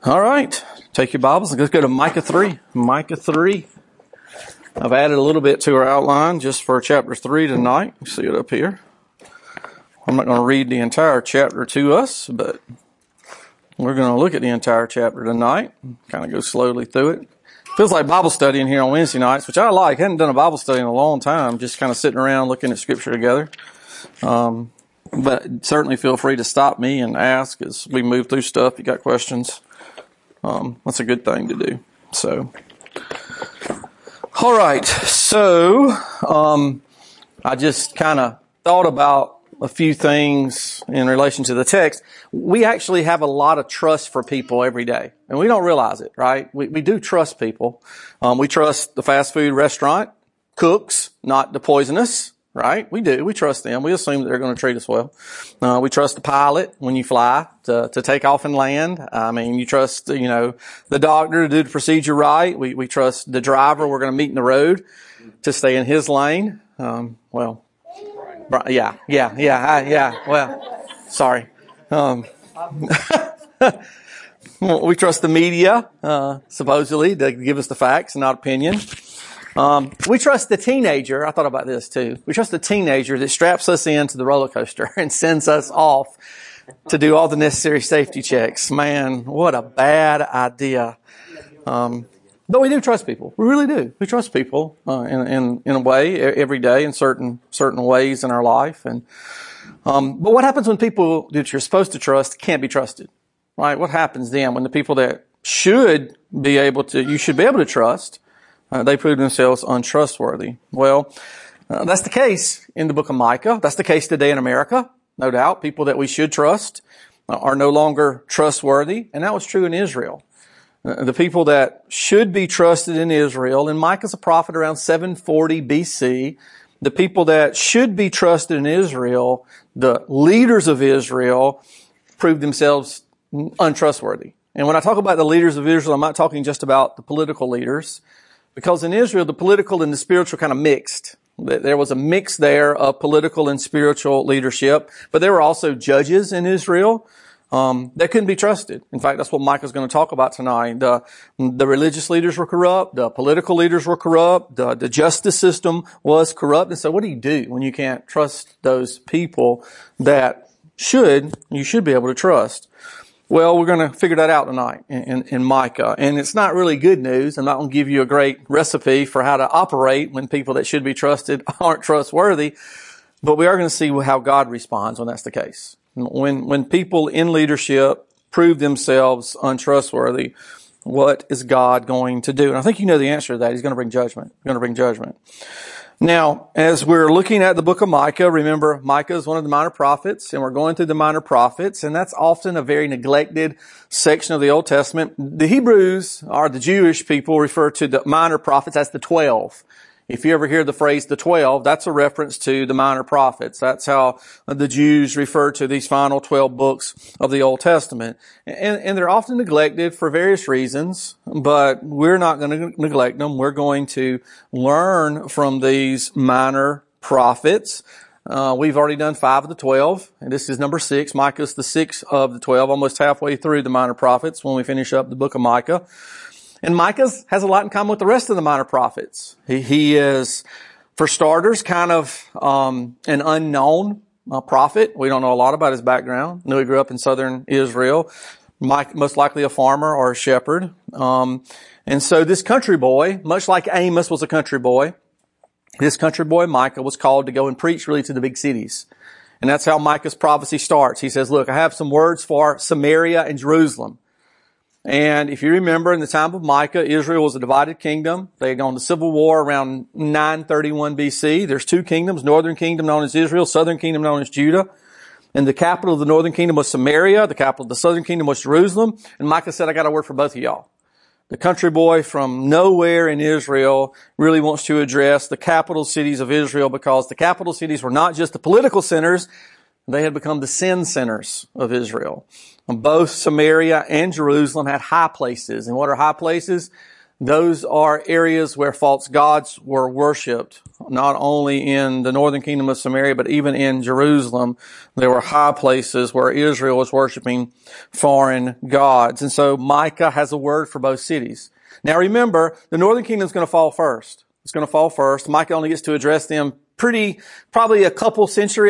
All right. Take your Bibles and let's go to Micah 3. Micah 3. I've added a little bit to our outline just for chapter 3 tonight. You see it up here. I'm not going to read the entire chapter to us, but we're going to look at the entire chapter tonight. Kind of go slowly through it. Feels like Bible study in here on Wednesday nights, which I like. I hadn't done a Bible study in a long time, just kind of sitting around looking at Scripture together. But certainly feel free to stop me and ask as we move through stuff. If you got questions, that's a good thing to do. So, all right. So, I just kind of thought about a few things in relation to the text. We actually have a lot of trust for people every day, and we don't realize it, right? We do trust people. We trust the fast food restaurant cooks, not the poisonous, right? We do. We trust them. We assume that they're going to treat us well. We trust the pilot when you fly to take off and land. I mean, you trust, the doctor to do the procedure right. We trust the driver we're going to meet in the road to stay in his lane. Well, sorry. We trust the media, supposedly, to give us the facts and not opinion. We trust the teenager. I thought about this too. We trust the teenager that straps us into the roller coaster and sends us off to do all the necessary safety checks. Man, what a bad idea. But we do trust people. We really do. We trust people, in a way every day in certain ways in our life. And, but what happens when people that you're supposed to trust can't be trusted? Right? What happens then when the people that you should be able to trust, they prove themselves untrustworthy? Well, that's the case in the book of Micah. That's the case today in America. No doubt. People that we should trust are no longer trustworthy. And that was true in Israel. The people that should be trusted in Israel, and Micah's a prophet around 740 BC, the people that should be trusted in Israel, the leaders of Israel, proved themselves untrustworthy. And when I talk about the leaders of Israel, I'm not talking just about the political leaders, because in Israel, the political and the spiritual kind of mixed. There was a mix there of political and spiritual leadership, but there were also judges in Israel that couldn't be trusted. In fact, that's what Micah's going to talk about tonight. The religious leaders were corrupt. The political leaders were corrupt. The justice system was corrupt. And so what do you do when you can't trust those people that you should be able to trust? Well, we're going to figure that out tonight in Micah. And it's not really good news. I'm not going to give you a great recipe for how to operate when people that should be trusted aren't trustworthy. But we are going to see how God responds when that's the case. When people in leadership prove themselves untrustworthy, what is God going to do? And I think you know the answer to that. He's going to bring judgment. He's going to bring judgment. Now, as we're looking at the book of Micah, remember, Micah is one of the minor prophets, and we're going through the minor prophets, and that's often a very neglected section of the Old Testament. The Hebrews, or the Jewish people, refer to the minor prophets as the 12. If you ever hear the phrase the 12, that's a reference to the minor prophets. That's how the Jews refer to these final 12 books of the Old Testament. And they're often neglected for various reasons, but we're not going to neglect them. We're going to learn from these minor prophets. We've already done 5 of the 12, and this is number 6. Micah's the 6th of the 12, almost halfway through the minor prophets when we finish up the book of Micah. And Micah has a lot in common with the rest of the minor prophets. He is, for starters, kind of an unknown prophet. We don't know a lot about his background. We know he grew up in southern Israel, most likely a farmer or a shepherd. And so this country boy, much like Amos was a country boy, this country boy Micah was called to go and preach really to the big cities. And that's how Micah's prophecy starts. He says, look, I have some words for Samaria and Jerusalem. And if you remember, in the time of Micah, Israel was a divided kingdom. They had gone to civil war around 931 BC. There's 2 kingdoms, northern kingdom known as Israel, southern kingdom known as Judah. And the capital of the northern kingdom was Samaria. The capital of the southern kingdom was Jerusalem. And Micah said, I got a word for both of y'all. The country boy from nowhere in Israel really wants to address the capital cities of Israel, because the capital cities were not just the political centers. They had become the sin centers of Israel. Both Samaria and Jerusalem had high places. And what are high places? Those are areas where false gods were worshipped, not only in the northern kingdom of Samaria, but even in Jerusalem. There were high places where Israel was worshiping foreign gods. And so Micah has a word for both cities. Now remember, the northern kingdom is going to fall first. It's going to fall first. Micah only gets to address them probably a couple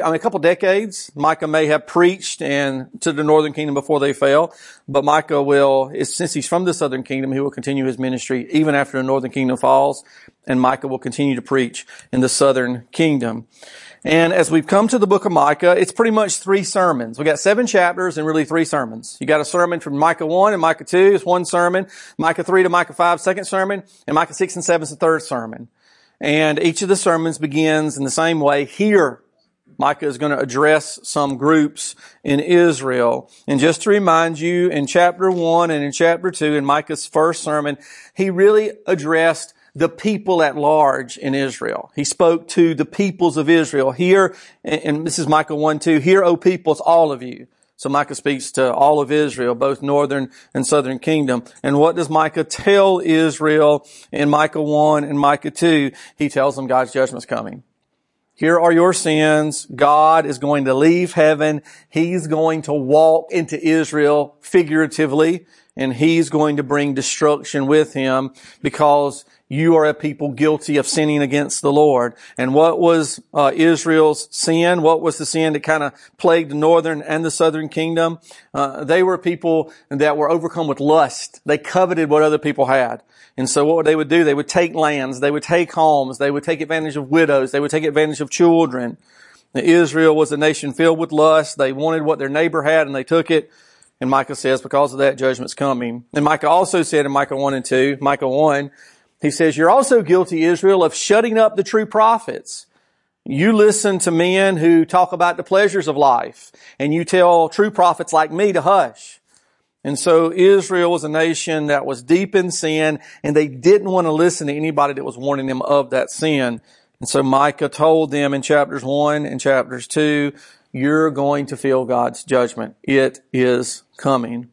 decades. Micah may have preached to the northern kingdom before they fell, but Micah since he's from the southern kingdom, he will continue his ministry even after the northern kingdom falls, and Micah will continue to preach in the southern kingdom. And as we've come to the book of Micah, it's pretty much 3 sermons. We got 7 chapters and really 3 sermons. You got a sermon from Micah 1 and Micah 2 is one sermon, Micah 3 to Micah 5, second sermon, and Micah 6 and 7 is the third sermon. And each of the sermons begins in the same way. Here, Micah is going to address some groups in Israel. And just to remind you, in chapter 1 and in chapter 2, in Micah's first sermon, he really addressed the people at large in Israel. He spoke to the peoples of Israel. Here, and this is Micah 1:2, "Hear, O peoples, all of you." So Micah speaks to all of Israel, both northern and southern kingdom. And what does Micah tell Israel in Micah 1 and Micah 2? He tells them God's judgment's coming. Here are your sins. God is going to leave heaven. He's going to walk into Israel figuratively, and He's going to bring destruction with Him because you are a people guilty of sinning against the Lord. And what was Israel's sin? What was the sin that kind of plagued the northern and the southern kingdom? They were people that were overcome with lust. They coveted what other people had. And so what they would do, they would take lands, they would take homes, they would take advantage of widows, they would take advantage of children. Israel was a nation filled with lust. They wanted what their neighbor had and they took it. And Micah says, because of that, judgment's coming. And Micah also said in Micah 1 and 2, Micah 1, he says, "You're also guilty, Israel, of shutting up the true prophets. You listen to men who talk about the pleasures of life, and you tell true prophets like me to hush." And so Israel was a nation that was deep in sin, and they didn't want to listen to anybody that was warning them of that sin. And so Micah told them in chapters 1 and chapters 2, you're going to feel God's judgment. It is coming.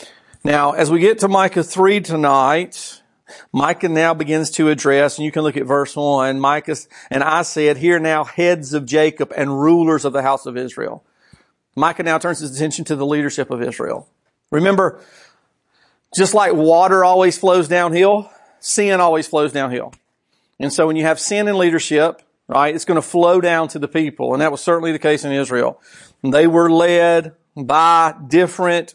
Now, as we get to Micah 3 tonight, Micah now begins to address, and you can look at verse 1, Micah, "And I said, hear now heads of Jacob and rulers of the house of Israel." Micah now turns his attention to the leadership of Israel. Remember, just like water always flows downhill, sin always flows downhill. And so when you have sin in leadership, right, it's going to flow down to the people. And that was certainly the case in Israel. And they were led by different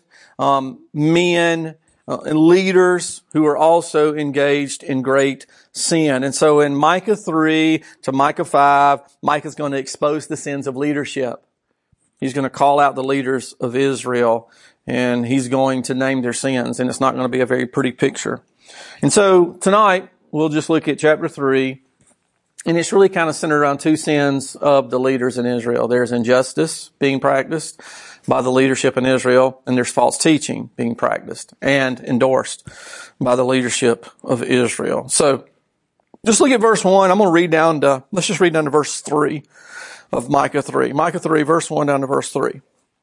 men and leaders who are also engaged in great sin. And so in Micah 3 to Micah 5, Micah's going to expose the sins of leadership. He's going to call out the leaders of Israel, and he's going to name their sins, and it's not going to be a very pretty picture. And so tonight, we'll just look at chapter 3, and it's really kind of centered around 2 sins of the leaders in Israel. There's injustice being practiced by the leadership in Israel, and there's false teaching being practiced and endorsed by the leadership of Israel. So, just look at verse 1. I'm going to let's just read down to verse 3 of Micah 3. Micah 3, verse 1 down to verse 3.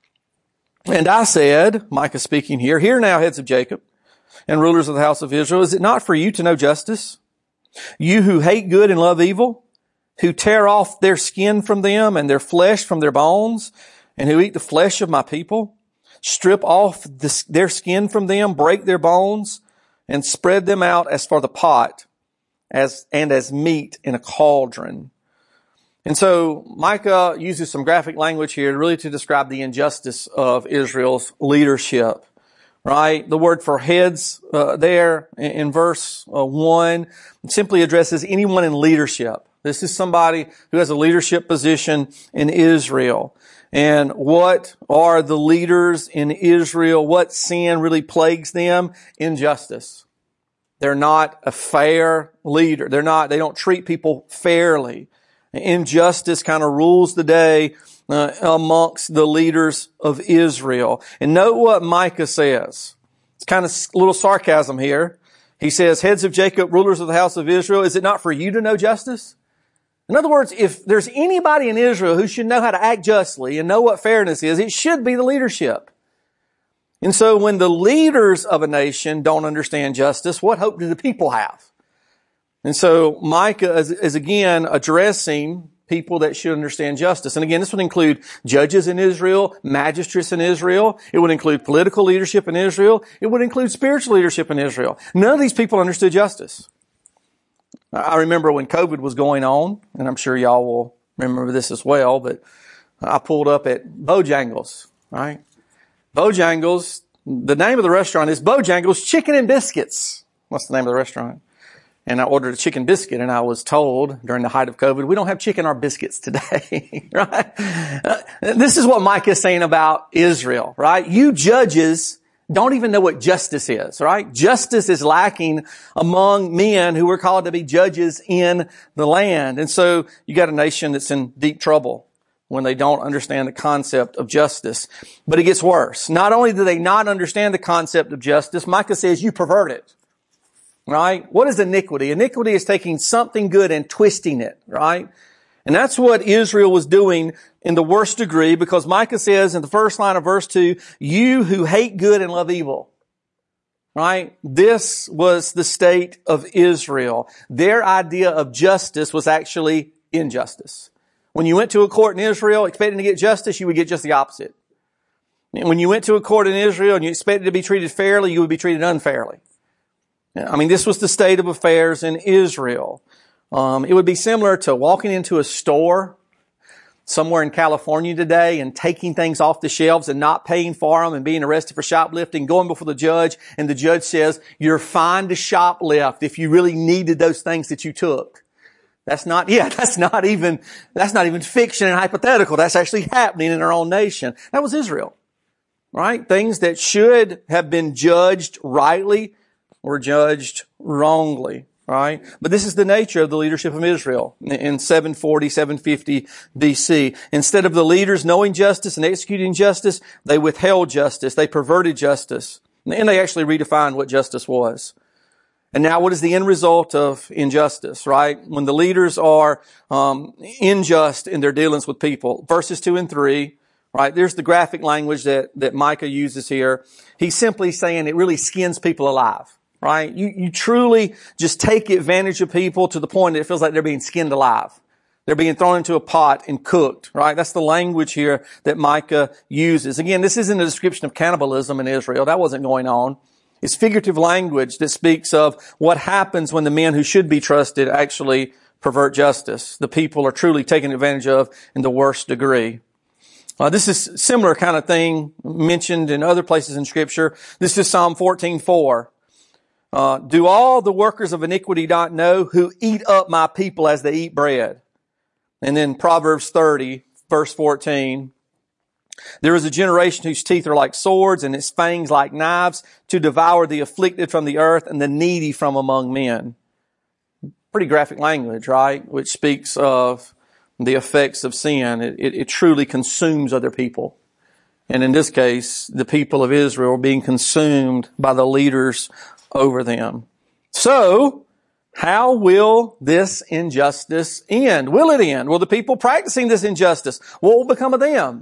"And I said," Micah speaking here, "Hear now, heads of Jacob and rulers of the house of Israel, is it not for you to know justice? You who hate good and love evil, who tear off their skin from them and their flesh from their bones, and who eat the flesh of my people, strip off their skin from them, break their bones, and spread them out as for the pot, as meat in a cauldron." And so Micah uses some graphic language here really to describe the injustice of Israel's leadership. Right? The word for heads there in verse 1 simply addresses anyone in leadership. This is somebody who has a leadership position in Israel. And what are the leaders in Israel? What sin really plagues them? Injustice. They're not a fair leader. They don't treat people fairly. Injustice kind of rules the day amongst the leaders of Israel. And note what Micah says. It's kind of a little sarcasm here. He says, "Heads of Jacob, rulers of the house of Israel, is it not for you to know justice?" In other words, if there's anybody in Israel who should know how to act justly and know what fairness is, it should be the leadership. And so when the leaders of a nation don't understand justice, what hope do the people have? And so Micah is again addressing people that should understand justice. And again, this would include judges in Israel, magistrates in Israel. It would include political leadership in Israel. It would include spiritual leadership in Israel. None of these people understood justice. I remember when COVID was going on, and I'm sure y'all will remember this as well, but I pulled up at Bojangles, right? Bojangles, the name of the restaurant is Bojangles Chicken and Biscuits. What's the name of the restaurant? And I ordered a chicken biscuit, and I was told during the height of COVID, we don't have chicken or biscuits today, right? This is what Micah is saying about Israel, right? You judges don't even know what justice is, right? Justice is lacking among men who are called to be judges in the land. And so you got a nation that's in deep trouble when they don't understand the concept of justice. But it gets worse. Not only do they not understand the concept of justice, Micah says you pervert it. Right? What is iniquity? Iniquity is taking something good and twisting it, right? And that's what Israel was doing in the worst degree, because Micah says in the first line of verse 2, you who hate good and love evil. Right? This was the state of Israel. Their idea of justice was actually injustice. When you went to a court in Israel expecting to get justice, you would get just the opposite. When you went to a court in Israel and you expected to be treated fairly, you would be treated unfairly. I mean, this was the state of affairs in Israel. It would be similar to walking into a store somewhere in California today and taking things off the shelves and not paying for them and being arrested for shoplifting, going before the judge, and the judge says, you're fine to shoplift if you really needed those things that you took. That's not even fiction and hypothetical. That's actually happening in our own nation. That was Israel, right? Things that should have been judged rightly were judged wrongly, right? But this is the nature of the leadership of Israel in 740, 750 BC. Instead of the leaders knowing justice and executing justice, they withheld justice. They perverted justice. And they actually redefined what justice was. And now what is the end result of injustice, right? When the leaders are unjust in their dealings with people. Verses 2 and 3, right? There's the graphic language that Micah uses here. He's simply saying it really skins people alive. Right? You truly just take advantage of people to the point that it feels like they're being skinned alive. They're being thrown into a pot and cooked, right? That's the language here that Micah uses. Again, this isn't a description of cannibalism in Israel. That wasn't going on. It's figurative language that speaks of what happens when the men who should be trusted actually pervert justice. The people are truly taken advantage of in the worst degree. This is similar kind of thing mentioned in other places in Scripture. This is Psalm 14:4. Do all the workers of iniquity not know, who eat up my people as they eat bread? And then Proverbs 30, verse 14. There is a generation whose teeth are like swords and its fangs like knives, to devour the afflicted from the earth and the needy from among men. Pretty graphic language, right? Which speaks of the effects of sin. It truly consumes other people. And in this case, the people of Israel are being consumed by the leaders over them. So, how will this injustice end? Will it end? Will the people practicing this injustice, what will become of them?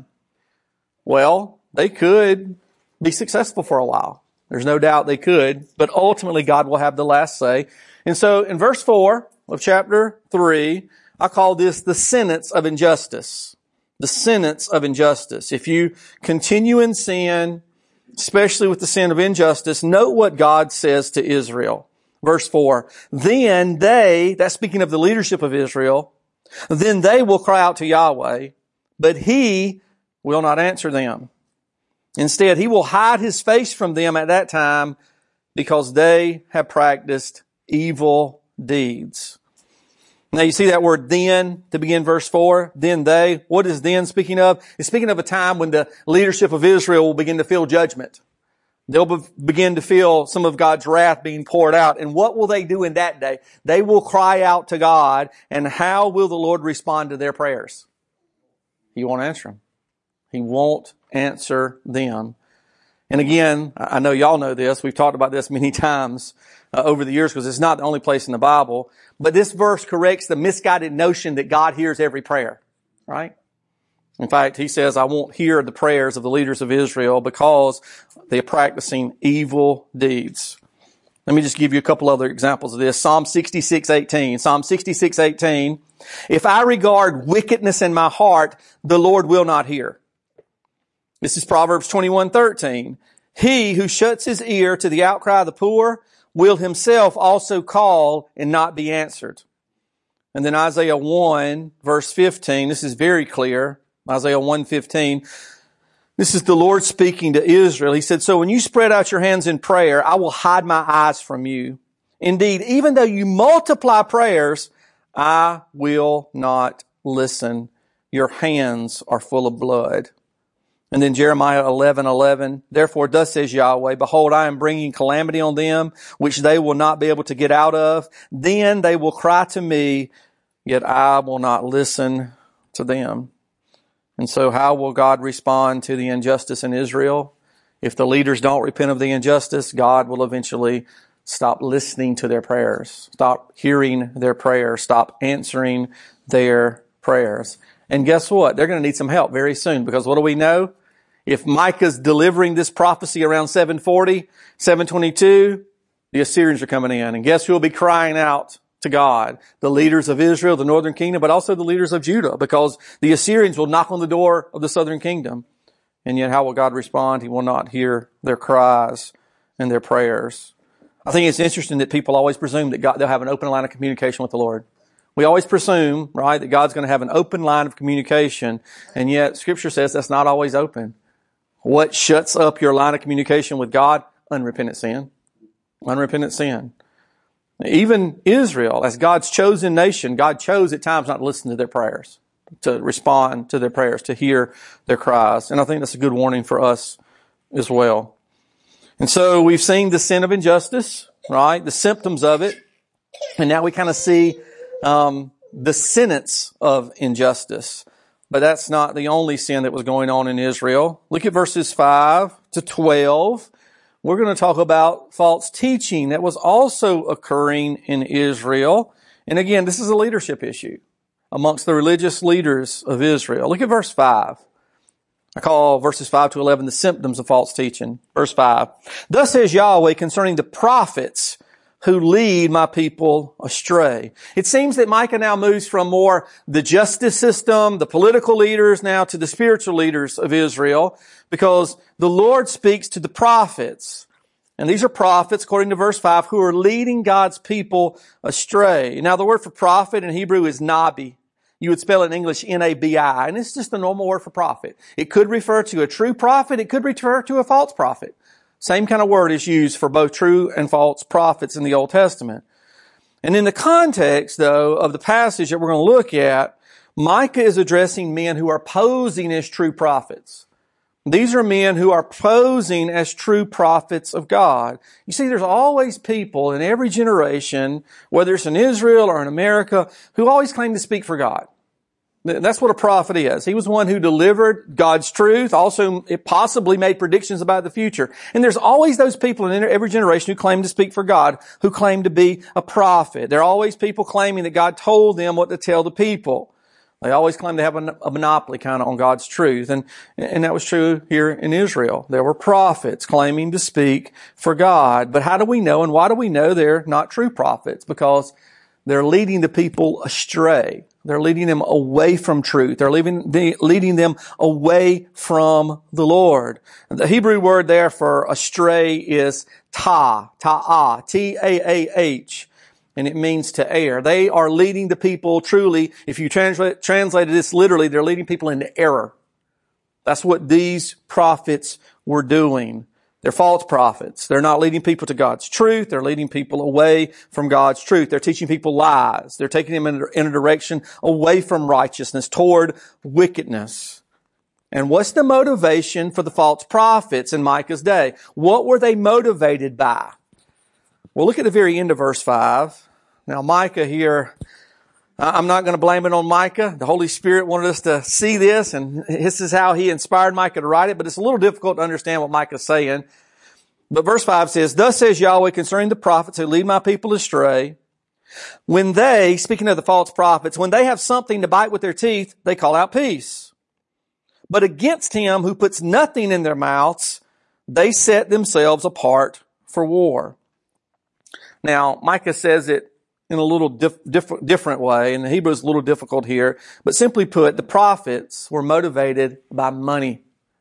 Well, they could be successful for a while. There's no doubt they could, but ultimately God will have the last say. And so in verse 4 of chapter 3, I call this the sentence of injustice. The sentence of injustice. If you continue in sin, especially with the sin of injustice, note what God says to Israel. Verse 4, then they, that's speaking of the leadership of Israel, then they will cry out to Yahweh, but He will not answer them. Instead, He will hide His face from them at that time, because they have practiced evil deeds. Now you see that word then to begin verse 4. Then they. What is then speaking of? It's speaking of a time when the leadership of Israel will begin to feel judgment. They'll begin to feel some of God's wrath being poured out. And what will they do in that day? They will cry out to God. And how will the Lord respond to their prayers? He won't answer them. He won't answer them. And again, I know y'all know this. We've talked about this many times over the years, because it's not the only place in the Bible. But this verse corrects the misguided notion that God hears every prayer, right? In fact, he says, I won't hear the prayers of the leaders of Israel because they are practicing evil deeds. Let me just give you a couple other examples of this. Psalm 66:18. Psalm 66:18. If I regard wickedness in my heart, the Lord will not hear. This is Proverbs 21:13. He who shuts his ear to the outcry of the poor will himself also call and not be answered. And then Isaiah 1 verse 15. This is very clear. Isaiah 1:15. This is the Lord speaking to Israel. He said, so when you spread out your hands in prayer, I will hide my eyes from you. Indeed, even though you multiply prayers, I will not listen. Your hands are full of blood. And then Jeremiah 11:11. Therefore, thus says Yahweh, behold, I am bringing calamity on them, which they will not be able to get out of. Then they will cry to me, yet I will not listen to them. And so how will God respond to the injustice in Israel? If the leaders don't repent of the injustice, God will eventually stop listening to their prayers, stop hearing their prayers, stop answering their prayers. And guess what? They're going to need some help very soon, because what do we know? If Micah's delivering this prophecy around 740, 722, the Assyrians are coming in. And guess who will be crying out to God? The leaders of Israel, the northern kingdom, but also the leaders of Judah, because the Assyrians will knock on the door of the southern kingdom. And yet how will God respond? He will not hear their cries and their prayers. I think it's interesting that people always presume that they'll have an open line of communication with the Lord. We always presume, right, that God's going to have an open line of communication, and yet Scripture says that's not always open. What shuts up your line of communication with God? Unrepentant sin. Unrepentant sin. Even Israel, as God's chosen nation, God chose at times not to listen to their prayers, to respond to their prayers, to hear their cries. And I think that's a good warning for us as well. And so we've seen the sin of injustice, right? The symptoms of it. And now we kind of see the sentence of injustice. But that's not the only sin that was going on in Israel. Look at verses 5 to 12. We're going to talk about false teaching that was also occurring in Israel. And again, this is a leadership issue amongst the religious leaders of Israel. Look at verse 5. I call verses 5 to 11 the symptoms of false teaching. Verse 5. Thus says Yahweh concerning the prophets who lead my people astray. It seems that Micah now moves from more the justice system, the political leaders, now to the spiritual leaders of Israel, because the Lord speaks to the prophets. And these are prophets, according to verse 5, who are leading God's people astray. Now, the word for prophet in Hebrew is nabi. You would spell it in English N-A-B-I, and it's just a normal word for prophet. It could refer to a true prophet. It could refer to a false prophet. Same kind of word is used for both true and false prophets in the Old Testament. And in the context, though, of the passage that we're going to look at, Micah is addressing men who are posing as true prophets. These are men who are posing as true prophets of God. You see, there's always people in every generation, whether it's in Israel or in America, who always claim to speak for God. That's what a prophet is. He was one who delivered God's truth. Also, it possibly made predictions about the future. And there's always those people in every generation who claim to speak for God, who claim to be a prophet. There are always people claiming that God told them what to tell the people. They always claim to have a monopoly kind of on God's truth. And that was true here in Israel. There were prophets claiming to speak for God. But how do we know, and why do we know they're not true prophets? Because they're leading the people astray. They're leading them away from truth. They're leading them away from the Lord. The Hebrew word there for astray is ta'ah, T-A-A-H. And it means to err. They are leading the people truly, if you translated this literally, they're leading people into error. That's what these prophets were doing. They're false prophets. They're not leading people to God's truth. They're leading people away from God's truth. They're teaching people lies. They're taking them in a direction away from righteousness, toward wickedness. And what's the motivation for the false prophets in Micah's day? What were they motivated by? Well, look at the very end of verse 5. Now, Micah here, I'm not going to blame it on Micah. The Holy Spirit wanted us to see this, and this is how He inspired Micah to write it, but it's a little difficult to understand what Micah's saying. But verse 5 says, Thus says Yahweh concerning the prophets who lead my people astray. When they, speaking of the false prophets, when they have something to bite with their teeth, they call out peace. But against him who puts nothing in their mouths, they set themselves apart for war. Now, Micah says it in a little different way, and the Hebrew is a little difficult here. But simply put, the prophets were motivated by money.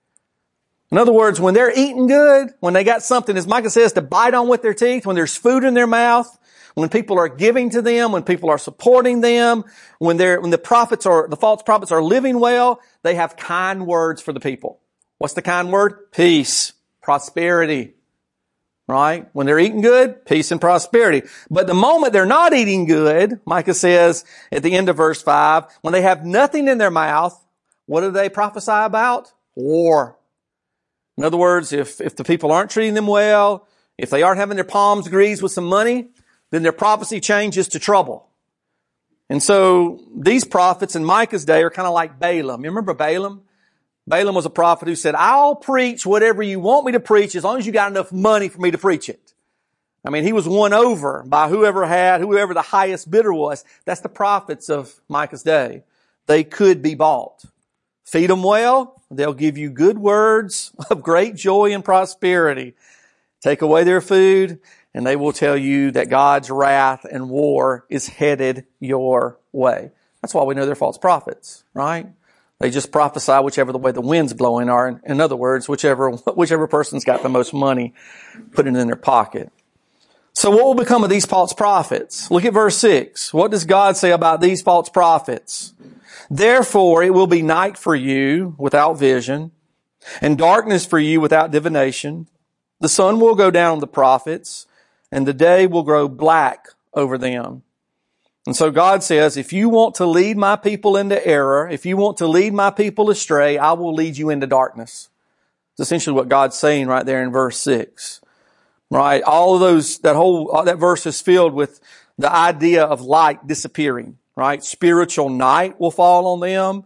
In other words, when they're eating good, when they got something, as Micah says, to bite on with their teeth, when there's food in their mouth, when people are giving to them, when people are supporting them, when the false prophets are living well, they have kind words for the people. What's the kind word? Peace, prosperity. Right? When they're eating good, peace and prosperity. But the moment they're not eating good, Micah says at the end of verse 5, when they have nothing in their mouth, what do they prophesy about? War. In other words, if the people aren't treating them well, if they aren't having their palms greased with some money, then their prophecy changes to trouble. And so these prophets in Micah's day are kind of like Balaam. You remember Balaam? Balaam was a prophet who said, I'll preach whatever you want me to preach as long as you got enough money for me to preach it. I mean, he was won over by whoever the highest bidder was. That's the prophets of Micah's day. They could be bought. Feed them well. They'll give you good words of great joy and prosperity. Take away their food, and they will tell you that God's wrath and war is headed your way. That's why we know they're false prophets, right? They just prophesy whichever the way the wind's blowing are. In other words, whichever person's got the most money, put it in their pocket. So what will become of these false prophets? Look at verse 6. What does God say about these false prophets? Therefore, it will be night for you without vision, and darkness for you without divination. The sun will go down on the prophets, and the day will grow black over them. And so God says, if you want to lead my people into error, if you want to lead my people astray, I will lead you into darkness. It's essentially what God's saying right there in verse 6. Right? All of that verse is filled with the idea of light disappearing. Right? Spiritual night will fall on them.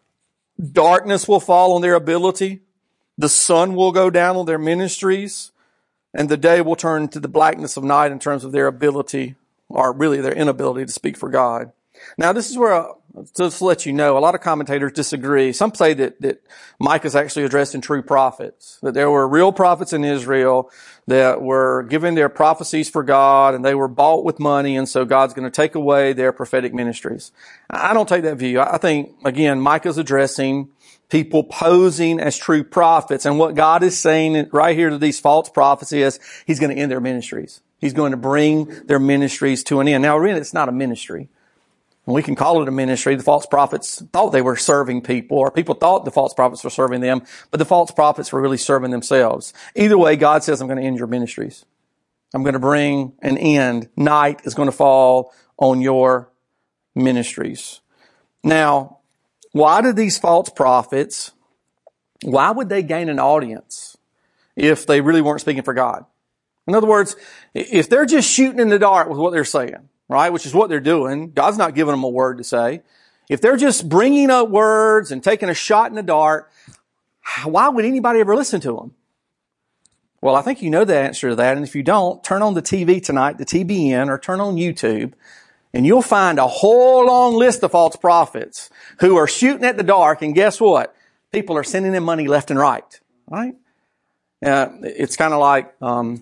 Darkness will fall on their ability. The sun will go down on their ministries. And the day will turn to the blackness of night in terms of their ability, or really their inability to speak for God. Now, this is where, just to let you know, a lot of commentators disagree. Some say that Micah is actually addressing true prophets, that there were real prophets in Israel that were giving their prophecies for God, and they were bought with money, and so God's going to take away their prophetic ministries. I don't take that view. I think, again, Micah's addressing people posing as true prophets, and what God is saying right here to these false prophets is He's going to end their ministries. He's going to bring their ministries to an end. Now, really, it's not a ministry. We can call it a ministry. The false prophets thought they were serving people, or people thought the false prophets were serving them, but the false prophets were really serving themselves. Either way, God says, I'm going to end your ministries. I'm going to bring an end. Night is going to fall on your ministries. Now, why did these false prophets, why would they gain an audience if they really weren't speaking for God? In other words, if they're just shooting in the dark with what they're saying, right, which is what they're doing, God's not giving them a word to say. If they're just bringing up words and taking a shot in the dark, why would anybody ever listen to them? Well, I think you know the answer to that. And if you don't, turn on the TV tonight, the TBN, or turn on YouTube, and you'll find a whole long list of false prophets who are shooting at the dark. And guess what? People are sending them money left and right, right? It's kind of like,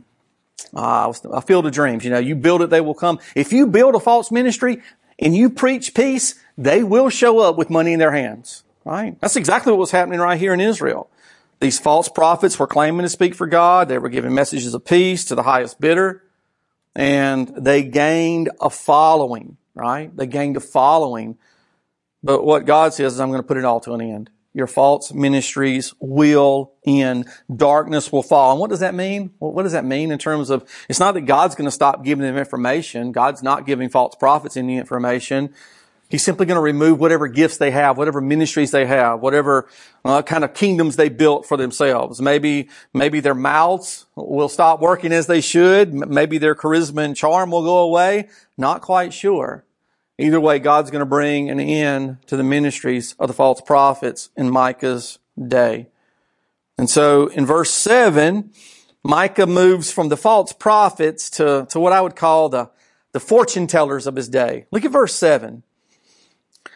a field of dreams. You know, you build it, they will come. If you build a false ministry and you preach peace, they will show up with money in their hands, right? That's exactly what was happening right here in Israel. These false prophets were claiming to speak for God. They were giving messages of peace to the highest bidder, and they gained a following, right? They gained a following. But what God says is, I'm going to put it all to an end. Your false ministries will end. Darkness will fall. And what does that mean? What does that mean in terms of, it's not that God's going to stop giving them information. God's not giving false prophets any information. He's simply going to remove whatever gifts they have, whatever ministries they have, whatever kind of kingdoms they built for themselves. Maybe their mouths will stop working as they should. Maybe their charisma and charm will go away. Not quite sure. Either way, God's going to bring an end to the ministries of the false prophets in Micah's day. And so in verse 7, Micah moves from the false prophets to what I would call the fortune tellers of his day. Look at verse 7.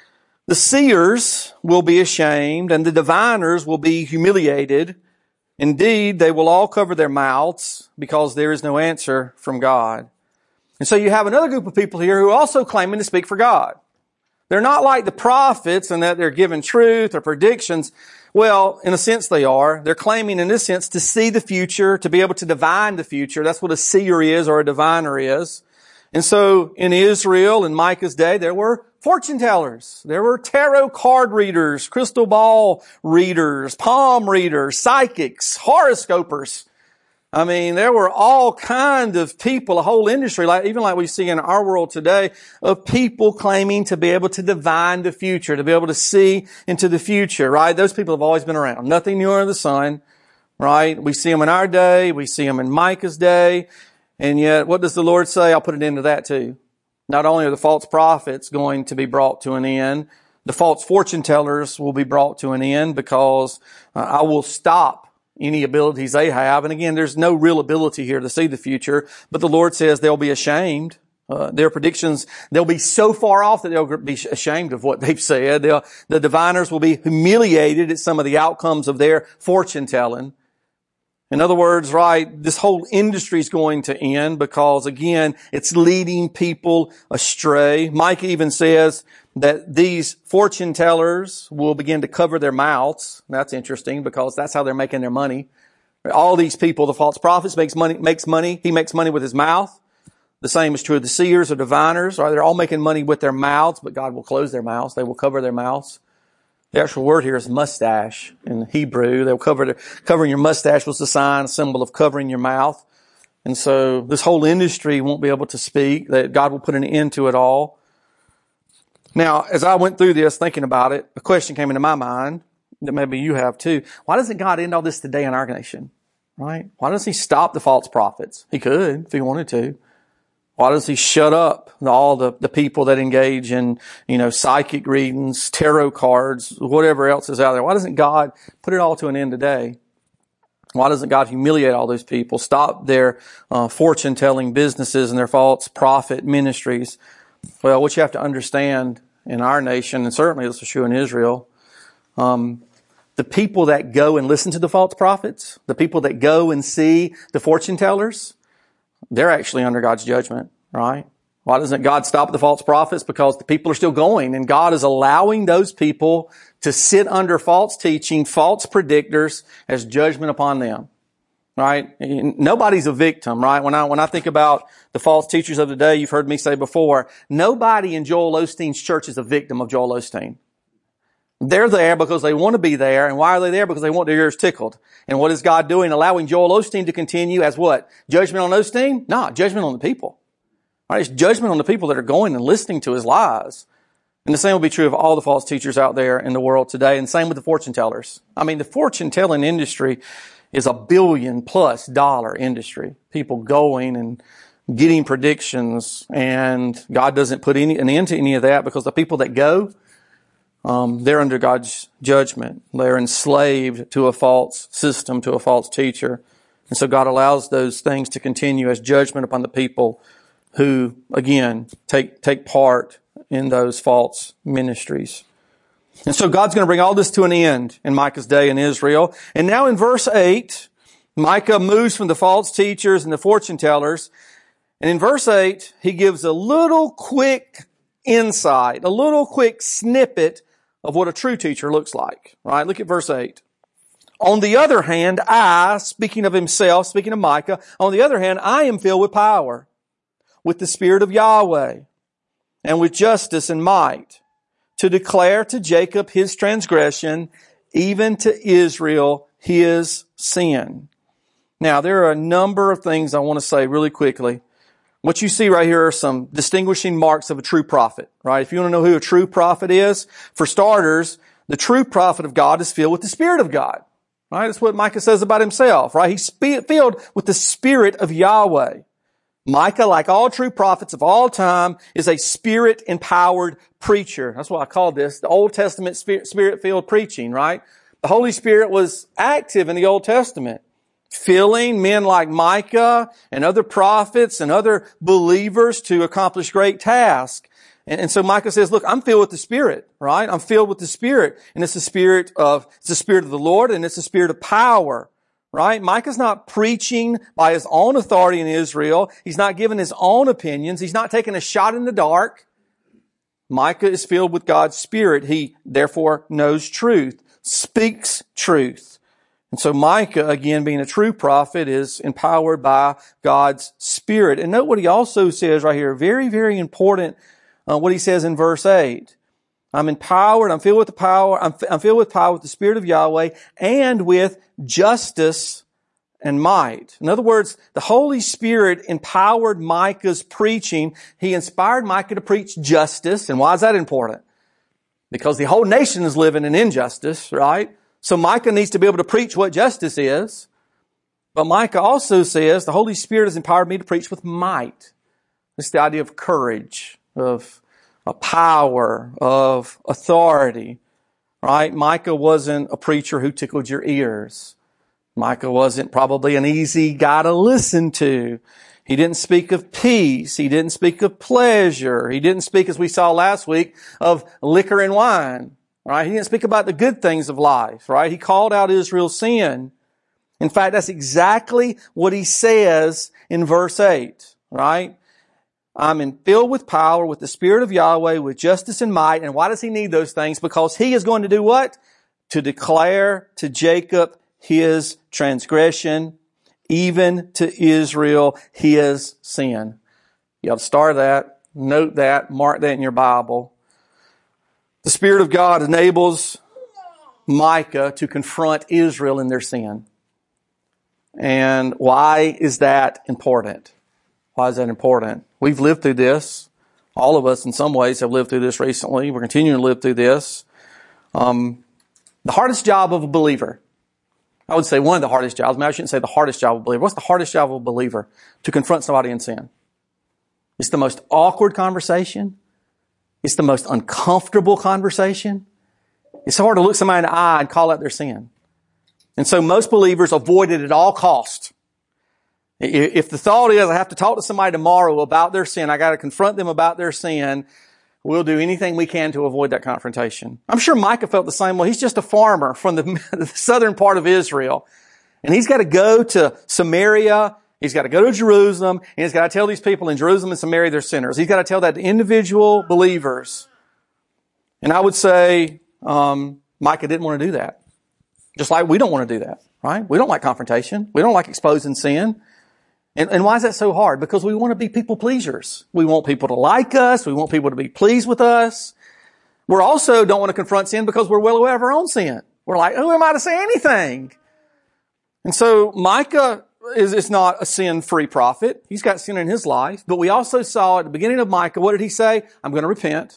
The seers will be ashamed, and the diviners will be humiliated. Indeed, they will all cover their mouths because there is no answer from God. And so you have another group of people here who are also claiming to speak for God. They're not like the prophets in that they're given truth or predictions. Well, in a sense they are. They're claiming in this sense to see the future, to be able to divine the future. That's what a seer is or a diviner is. And so in Israel, in Micah's day, there were fortune tellers. There were tarot card readers, crystal ball readers, palm readers, psychics, horoscopers. I mean, there were all kinds of people, a whole industry, even like we see in our world today, of people claiming to be able to divine the future, to be able to see into the future, right? Those people have always been around. Nothing new under the sun, right? We see them in our day. We see them in Micah's day. And yet, what does the Lord say? I'll put it into that too. Not only are the false prophets going to be brought to an end, the false fortune tellers will be brought to an end because I will stop any abilities they have. And again, there's no real ability here to see the future, but the Lord says they'll be ashamed. Their predictions, they'll be so far off that they'll be ashamed of what they've said. The diviners will be humiliated at some of the outcomes of their fortune telling. In other words, right, this whole industry is going to end because, again, it's leading people astray. Micah even says that these fortune tellers will begin to cover their mouths. That's interesting because that's how they're making their money. All these people, the false prophets makes money. He makes money with his mouth. The same is true of the seers or diviners. Right? They're all making money with their mouths, but God will close their mouths. They will cover their mouths. The actual word here is mustache in Hebrew. They'll covering your mustache was the sign, a symbol of covering your mouth. And so this whole industry won't be able to speak. That God will put an end to it all. Now, as I went through this, thinking about it, a question came into my mind that maybe you have too. Why doesn't God end all this today in our nation? Right? Why doesn't He stop the false prophets? He could if He wanted to. Why does He shut up all the people that engage in, psychic readings, tarot cards, whatever else is out there? Why doesn't God put it all to an end today? Why doesn't God humiliate all those people, stop their fortune-telling businesses and their false prophet ministries? Well, what you have to understand in our nation, and certainly this is true in Israel, the people that go and listen to the false prophets, the people that go and see the fortune tellers, they're actually under God's judgment, right? Why doesn't God stop the false prophets? Because the people are still going, and God is allowing those people to sit under false teaching, false predictors as judgment upon them, right? Nobody's a victim, right? When I think about the false teachers of the day, you've heard me say before, nobody in Joel Osteen's church is a victim of Joel Osteen. They're there because they want to be there. And why are they there? Because they want their ears tickled. And what is God doing? Allowing Joel Osteen to continue as what? Judgment on Osteen? No, judgment on the people. All right, it's judgment on the people that are going and listening to his lies. And the same will be true of all the false teachers out there in the world today. And same with the fortune tellers. I mean, the fortune telling industry is $1 billion+ industry. People going and getting predictions. And God doesn't put an end to any of that because the people that go, they're under God's judgment. They're enslaved to a false system, to a false teacher. And so God allows those things to continue as judgment upon the people who, again, take part in those false ministries. And so God's going to bring all this to an end in Micah's day in Israel. And now in verse 8, Micah moves from the false teachers and the fortune tellers. And in verse 8, he gives a little quick insight, a little quick snippet of what a true teacher looks like. Right? Look at verse 8. On the other hand, I, speaking of himself, speaking of Micah, on the other hand, I am filled with power, with the Spirit of Yahweh, and with justice and might, to declare to Jacob his transgression, even to Israel his sin. Now, there are a number of things I want to say really quickly. What you see right here are some distinguishing marks of a true prophet, right? If you want to know who a true prophet is, for starters, the true prophet of God is filled with the Spirit of God, right? That's what Micah says about himself, right? He's filled with the Spirit of Yahweh. Micah, like all true prophets of all time, is a Spirit-empowered preacher. That's what I call this, the Old Testament Spirit-filled preaching, right? The Holy Spirit was active in the Old Testament, filling men like Micah and other prophets and other believers to accomplish great tasks. And so Micah says, look, I'm filled with the Spirit, right? I'm filled with the Spirit. And it's the Spirit of the Lord, and it's the Spirit of power, right? Micah's not preaching by his own authority in Israel. He's not giving his own opinions. He's not taking a shot in the dark. Micah is filled with God's Spirit. He therefore knows truth, speaks truth. And so Micah, again, being a true prophet, is empowered by God's Spirit. And note what he also says right here. Very, very important, what he says in verse 8. I'm empowered, I'm filled with the power, I'm filled with power with the Spirit of Yahweh and with justice and might. In other words, the Holy Spirit empowered Micah's preaching. He inspired Micah to preach justice. And why is that important? Because the whole nation is living in injustice, right? So Micah needs to be able to preach what justice is. But Micah also says, the Holy Spirit has empowered me to preach with might. It's the idea of courage, of a power, of authority, right? Micah wasn't a preacher who tickled your ears. Micah wasn't probably an easy guy to listen to. He didn't speak of peace. He didn't speak of pleasure. He didn't speak, as we saw last week, of liquor and wine, right? He didn't speak about the good things of life, right? He called out Israel's sin. In fact, that's exactly what he says in verse 8, right? I'm filled with power, with the Spirit of Yahweh, with justice and might. And why does he need those things? Because he is going to do what? To declare to Jacob his transgression, even to Israel his sin. You ought to star that, note that, mark that in your Bible. The Spirit of God enables Micah to confront Israel in their sin. And why is that important? Why is that important? We've lived through this. All of us in some ways have lived through this recently. We're continuing to live through this. The hardest job of a believer, I would say one of the hardest jobs. Maybe I shouldn't say the hardest job of a believer. What's the hardest job of a believer? To confront somebody in sin. It's the most awkward conversation. It's the most uncomfortable conversation. It's hard to look somebody in the eye and call out their sin. And so most believers avoid it at all costs. If the thought is, I have to talk to somebody tomorrow about their sin, I got to confront them about their sin, we'll do anything we can to avoid that confrontation. I'm sure Micah felt the same way. He's just a farmer from the southern part of Israel. And he's got to go to Samaria, he's got to go to Jerusalem, and he's got to tell these people in Jerusalem and Samaria they're sinners. He's got to tell that to individual believers. And I would say Micah didn't want to do that. Just like we don't want to do that, right? We don't like confrontation. We don't like exposing sin. And why is that so hard? Because we want to be people pleasers. We want people to like us. We want people to be pleased with us. We also don't want to confront sin because we're well aware of our own sin. We're like, who am I to say anything? And so Micah is not a sin-free prophet. He's got sin in his life. But we also saw at the beginning of Micah, what did he say? I'm going to repent.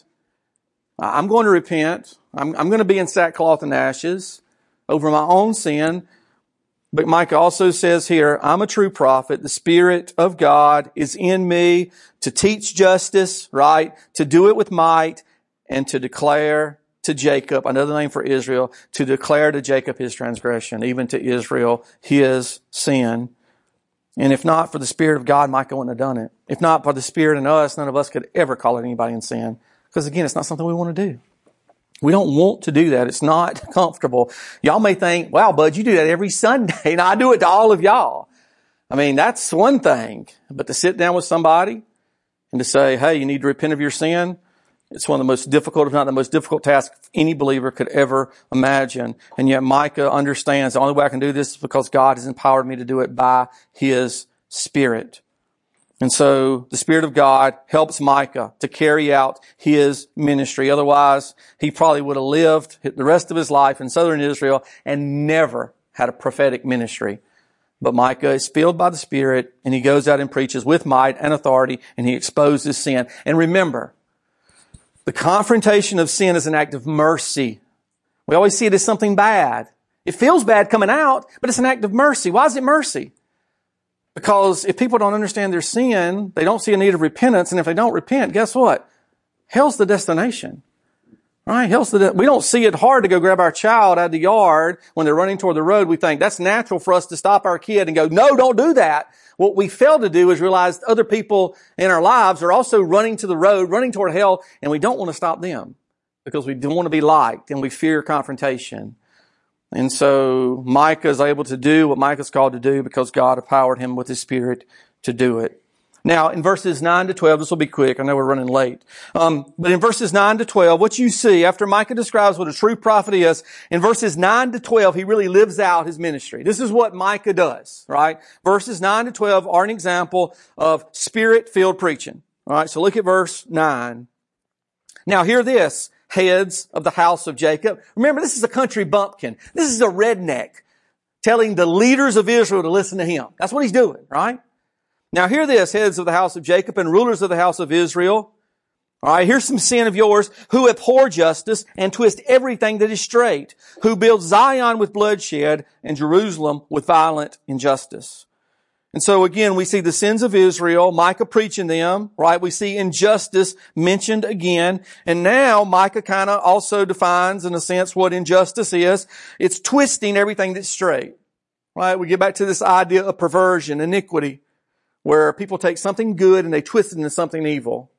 I'm going to repent. I'm going to be in sackcloth and ashes over my own sin. But Micah also says here, I'm a true prophet. The Spirit of God is in me to teach justice, right? To do it with might and to declare to Jacob, another name for Israel, to declare to Jacob his transgression, even to Israel his sin. And if not for the Spirit of God, Micah wouldn't have done it. If not for the Spirit in us, none of us could ever call out anybody in sin. Because again, it's not something we want to do. We don't want to do that. It's not comfortable. Y'all may think, wow, Bud, you do that every Sunday. And I do it to all of y'all. I mean, that's one thing. But to sit down with somebody and to say, hey, you need to repent of your sin, it's one of the most difficult, if not the most difficult task any believer could ever imagine. And yet Micah understands the only way I can do this is because God has empowered me to do it by His Spirit. And so the Spirit of God helps Micah to carry out his ministry. Otherwise, he probably would have lived the rest of his life in southern Israel and never had a prophetic ministry. But Micah is filled by the Spirit, and he goes out and preaches with might and authority, and he exposes sin. And remember, the confrontation of sin is an act of mercy. We always see it as something bad. It feels bad coming out, but it's an act of mercy. Why is it mercy? Because if people don't understand their sin, they don't see a need of repentance. And if they don't repent, guess what? Hell's the destination. Right? We don't see it hard to go grab our child out of the yard when they're running toward the road. We think that's natural for us to stop our kid and go, no, don't do that. What we fail to do is realize other people in our lives are also running to the road, running toward hell, and we don't want to stop them because we don't want to be liked and we fear confrontation. And so Micah is able to do what Micah's called to do because God empowered him with His Spirit to do it. Now, in verses 9 to 12, this will be quick. I know we're running late. But in verses 9 to 12, what you see after Micah describes what a true prophet is, in verses 9 to 12, he really lives out his ministry. This is what Micah does, right? Verses 9 to 12 are an example of Spirit-filled preaching. All right, so look at verse 9. Now, hear this, heads of the house of Jacob. Remember, this is a country bumpkin. This is a redneck telling the leaders of Israel to listen to him. That's what he's doing, right? Now hear this, heads of the house of Jacob and rulers of the house of Israel. All right, here's some sin of yours who abhor justice and twist everything that is straight, who build Zion with bloodshed and Jerusalem with violent injustice. And so again, we see the sins of Israel, Micah preaching them, right? We see injustice mentioned again. And now Micah kind of also defines in a sense what injustice is. It's twisting everything that's straight, right? We get back to this idea of perversion, iniquity, where people take something good and they twist it into something evil.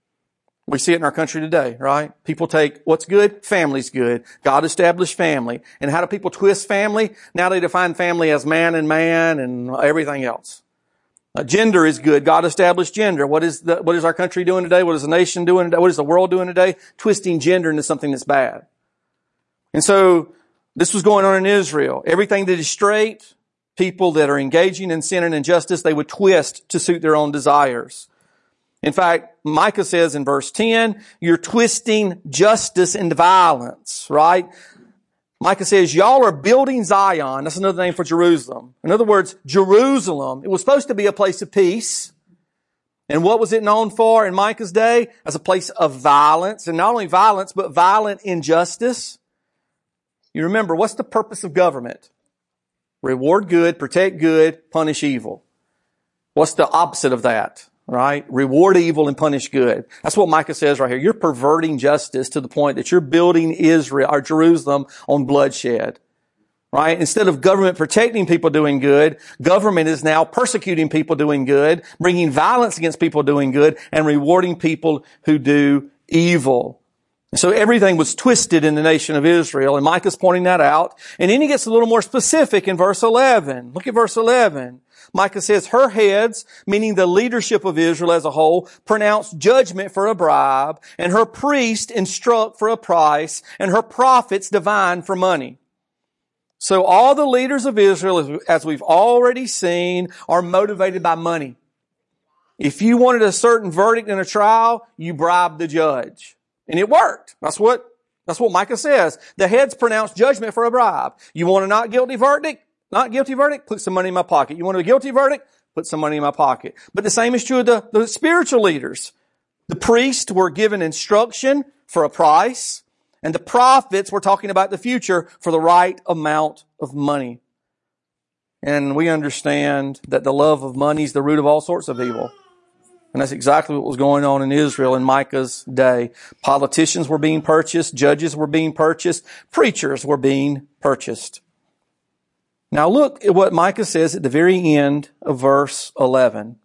We see it in our country today, right? People take what's good, family's good. God established family. And how do people twist family? Now they define family as man and everything else. Gender is good. God established gender. What is our country doing today? What is the nation doing today? What is the world doing today? Twisting gender into something that's bad. And so this was going on in Israel. Everything that is straight, people that are engaging in sin and injustice, they would twist to suit their own desires. In fact, Micah says in verse 10, you're twisting justice into violence, right? Micah says, y'all are building Zion. That's another name for Jerusalem. In other words, Jerusalem, it was supposed to be a place of peace. And what was it known for in Micah's day? As a place of violence. And not only violence, but violent injustice. You remember, what's the purpose of government? Reward good, protect good, punish evil. What's the opposite of that? Right? Reward evil and punish good. That's what Micah says right here. You're perverting justice to the point that you're building Israel or Jerusalem on bloodshed. Right? Instead of government protecting people doing good, government is now persecuting people doing good, bringing violence against people doing good, and rewarding people who do evil. So everything was twisted in the nation of Israel, and Micah's pointing that out. And then he gets a little more specific in verse 11. Look at verse 11. Micah says, her heads, meaning the leadership of Israel as a whole, pronounce judgment for a bribe, and her priests instruct for a price, and her prophets divine for money. So all the leaders of Israel, as we've already seen, are motivated by money. If you wanted a certain verdict in a trial, you bribed the judge. And it worked. That's what Micah says. The heads pronounce judgment for a bribe. You want a not guilty verdict? Not guilty verdict? Put some money in my pocket. You want a guilty verdict? Put some money in my pocket. But the same is true of the spiritual leaders. The priests were given instruction for a price, and the prophets were talking about the future for the right amount of money. And we understand that the love of money is the root of all sorts of evil. And that's exactly what was going on in Israel in Micah's day. Politicians were being purchased, judges were being purchased, preachers were being purchased. Now look at what Micah says at the very end of verse 11.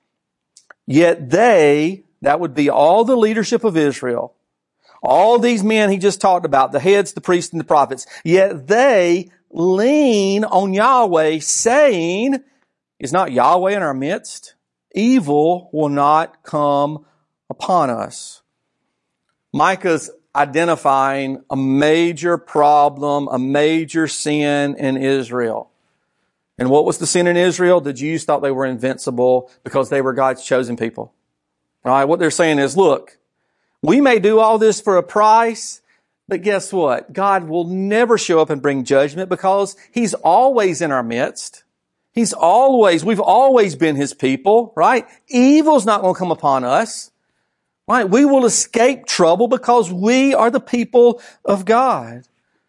Yet they, that would be all the leadership of Israel, all these men he just talked about, the heads, the priests, and the prophets, yet they lean on Yahweh, saying, is not Yahweh in our midst? Evil will not come upon us. Micah's identifying a major problem, a major sin in Israel. And what was the sin in Israel? The Jews thought they were invincible because they were God's chosen people. All right, what they're saying is, look, we may do all this for a price, but guess what? God will never show up and bring judgment because He's always in our midst. We've always been His people, right? Evil's not going to come upon us, right? We will escape trouble because we are the people of God.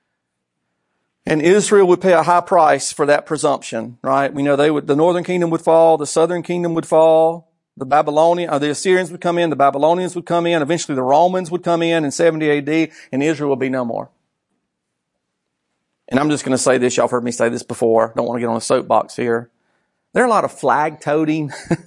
And Israel would pay a high price for that presumption, right? We know the northern kingdom would fall, the southern kingdom would fall, The Assyrians would come in, the Babylonians would come in, eventually the Romans would come in 70 AD, and Israel will be no more. And I'm just going to say this, y'all have heard me say this before, don't want to get on a soapbox here. There are a lot of flag-toting,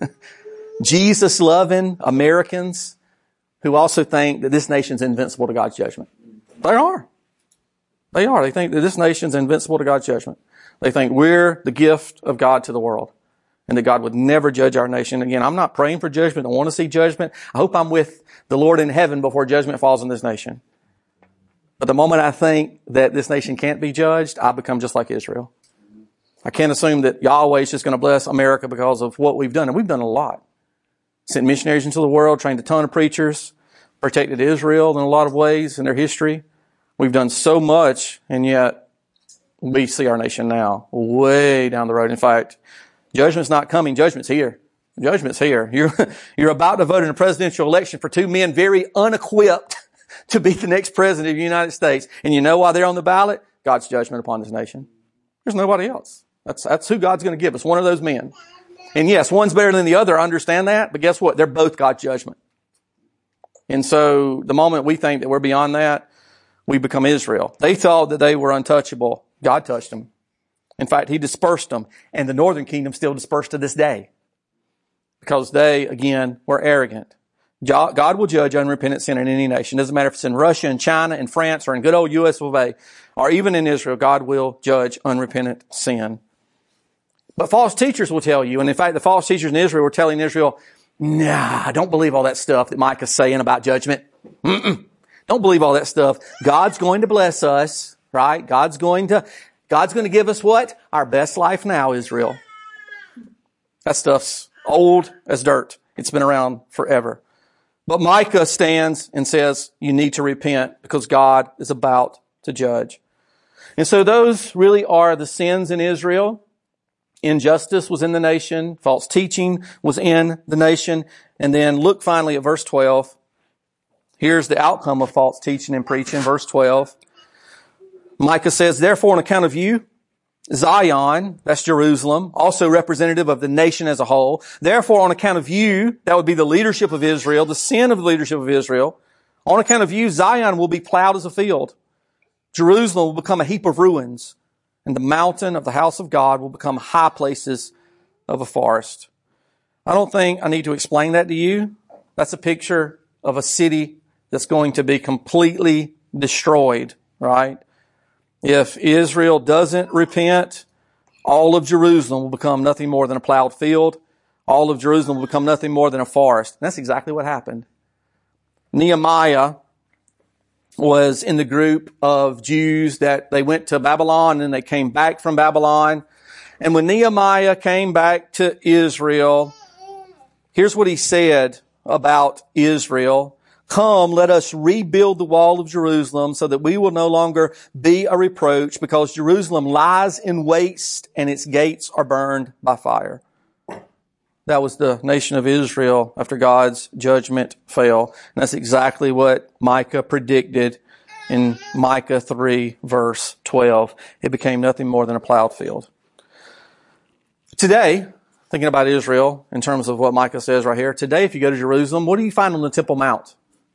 Jesus-loving Americans who also think that this nation's invincible to God's judgment. They are. They are. They think that this nation's invincible to God's judgment. They think we're the gift of God to the world and that God would never judge our nation. Again, I'm not praying for judgment. I want to see judgment. I hope I'm with the Lord in heaven before judgment falls on this nation. But the moment I think that this nation can't be judged, I become just like Israel. I can't assume that Yahweh is just going to bless America because of what we've done. And we've done a lot. Sent missionaries into the world, trained a ton of preachers, protected Israel in a lot of ways in their history. We've done so much, and yet we see our nation now way down the road. In fact, judgment's not coming. Judgment's here. Judgment's here. You're about to vote in a presidential election for two men very unequipped to be the next president of the United States. And you know why they're on the ballot? God's judgment upon this nation. There's nobody else. That's who God's going to give us, one of those men. And yes, one's better than the other. I understand that. But guess what? They're both God's judgment. And so the moment we think that we're beyond that, we become Israel. They thought that they were untouchable. God touched them. In fact, He dispersed them. And the northern kingdom still dispersed to this day. Because they, again, were arrogant. God will judge unrepentant sin in any nation. It doesn't matter if it's in Russia, in China, in France, or in good old US of A, or even in Israel, God will judge unrepentant sin. But false teachers will tell you, and in fact, the false teachers in Israel were telling Israel, nah, don't believe all that stuff that Micah's saying about judgment. Don't believe all that stuff. God's going to bless us, right? God's going to give us what? Our best life now, Israel. That stuff's old as dirt. It's been around forever. But Micah stands and says, you need to repent because God is about to judge. And so those really are the sins in Israel. Injustice was in the nation. False teaching was in the nation. And then look finally at verse 12. Here's the outcome of false teaching and preaching. Verse 12. Micah says, therefore, on account of you, Zion, that's Jerusalem, also representative of the nation as a whole. Therefore, on account of you, that would be the leadership of Israel, the sin of the leadership of Israel. On account of you, Zion will be plowed as a field. Jerusalem will become a heap of ruins. And the mountain of the house of God will become high places of a forest. I don't think I need to explain that to you. That's a picture of a city that's going to be completely destroyed, right? If Israel doesn't repent, all of Jerusalem will become nothing more than a plowed field. All of Jerusalem will become nothing more than a forest. And that's exactly what happened. Nehemiah was in the group of Jews that they went to Babylon and they came back from Babylon. And when Nehemiah came back to Israel, here's what he said about Israel. Come, let us rebuild the wall of Jerusalem so that we will no longer be a reproach because Jerusalem lies in waste and its gates are burned by fire. That was the nation of Israel after God's judgment fell. And that's exactly what Micah predicted in Micah 3 verse 12. It became nothing more than a plowed field. Today, thinking about Israel in terms of what Micah says right here, today if you go to Jerusalem, what do you find on the Temple Mount?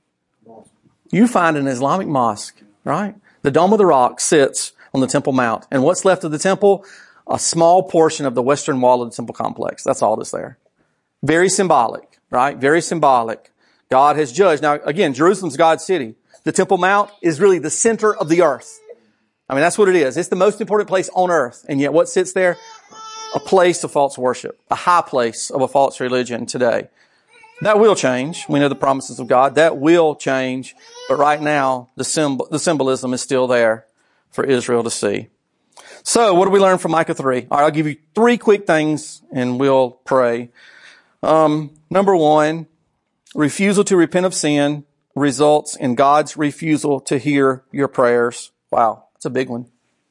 You find an Islamic mosque, right? The Dome of the Rock sits on the Temple Mount. And what's left of the temple? A small portion of the western wall of the temple complex. That's all that's there. Very symbolic, right? Very symbolic. God has judged. Now, again, Jerusalem's God's city. The Temple Mount is really the center of the earth. I mean, that's what it is. It's the most important place on earth. And yet what sits there? A place of false worship. A high place of a false religion today. That will change. We know the promises of God. That will change. But right now, the symbolism is still there for Israel to see. So, what do we learn from Micah 3? All right, I'll give you 3 quick things and we'll pray. Number 1, refusal to repent of sin results in God's refusal to hear your prayers. Wow, that's a big one.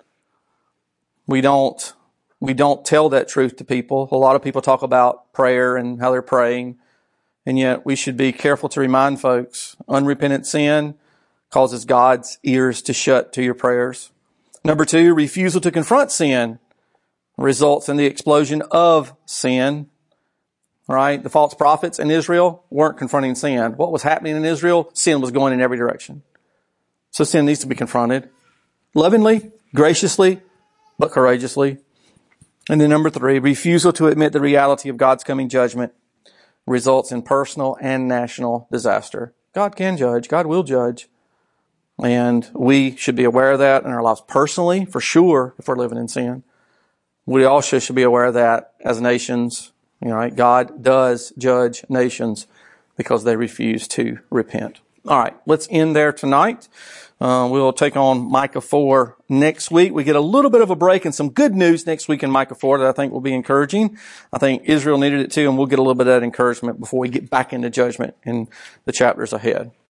We don't tell that truth to people. A lot of people talk about prayer and how they're praying. And yet we should be careful to remind folks, unrepentant sin causes God's ears to shut to your prayers. Number 2, refusal to confront sin results in the explosion of sin. right? The false prophets in Israel weren't confronting sin. What was happening in Israel? Sin was going in every direction. So sin needs to be confronted lovingly, graciously, but courageously. And then number 3, refusal to admit the reality of God's coming judgment results in personal and national disaster. God can judge. God will judge. And we should be aware of that in our lives personally, for sure, if we're living in sin. We also should be aware of that as nations. Right? God does judge nations because they refuse to repent. All right, let's end there tonight. We'll take on Micah 4 next week. We get a little bit of a break and some good news next week in Micah 4 that I think will be encouraging. I think Israel needed it too, and we'll get a little bit of that encouragement before we get back into judgment in the chapters ahead.